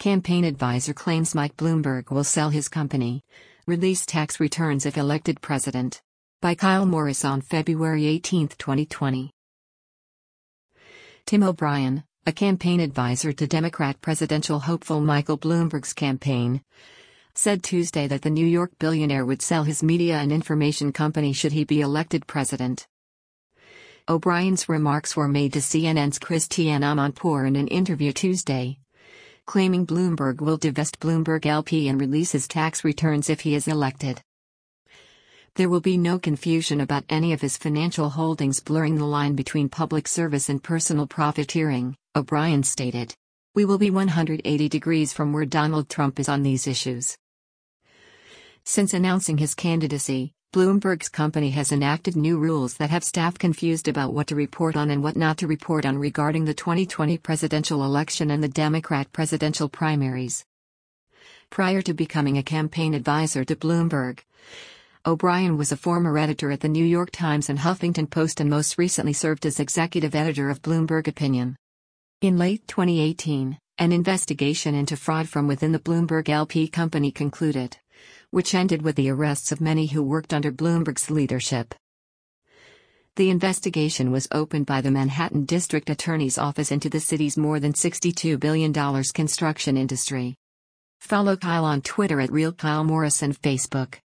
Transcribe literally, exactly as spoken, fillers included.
Campaign advisor claims Mike Bloomberg will sell his company. Release tax returns if elected president. By Kyle Morris on February eighteenth, twenty twenty. Tim O'Brien, a campaign advisor to Democrat presidential hopeful Michael Bloomberg's campaign, said Tuesday that the New York billionaire would sell his media and information company should he be elected president. O'Brien's remarks were made to C N N's Christiane Amanpour in an interview Tuesday, claiming Bloomberg will divest Bloomberg L P and release his tax returns if he is elected. There will be no confusion about any of his financial holdings blurring the line between public service and personal profiteering, O'Brien stated. We will be one hundred eighty degrees from where Donald Trump is on these issues. Since announcing his candidacy, Bloomberg's company has enacted new rules that have staff confused about what to report on and what not to report on regarding the twenty twenty presidential election and the Democrat presidential primaries. Prior to becoming a campaign advisor to Bloomberg, O'Brien was a former editor at the New York Times and Huffington Post and most recently served as executive editor of Bloomberg Opinion. In late twenty eighteen, an investigation into fraud from within the Bloomberg L P company concluded, which ended with the arrests of many who worked under Bloomberg's leadership. The investigation was opened by the Manhattan District Attorney's Office into the city's more than sixty-two billion dollars construction industry. Follow Kyle on Twitter at Real Kyle Morris and Facebook.